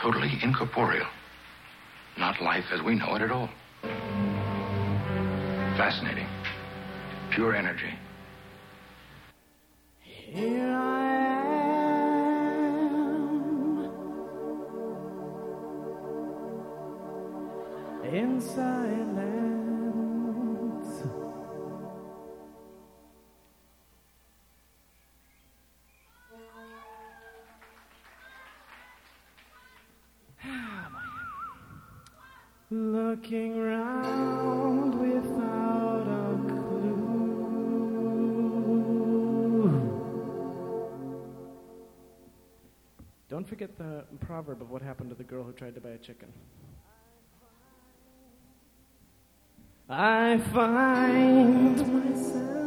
Totally incorporeal. Not life as we know it at all. Fascinating. Pure energy. Here I am in silence. Looking round without a clue. Don't forget the proverb of what happened to the girl who tried to buy a chicken. I find myself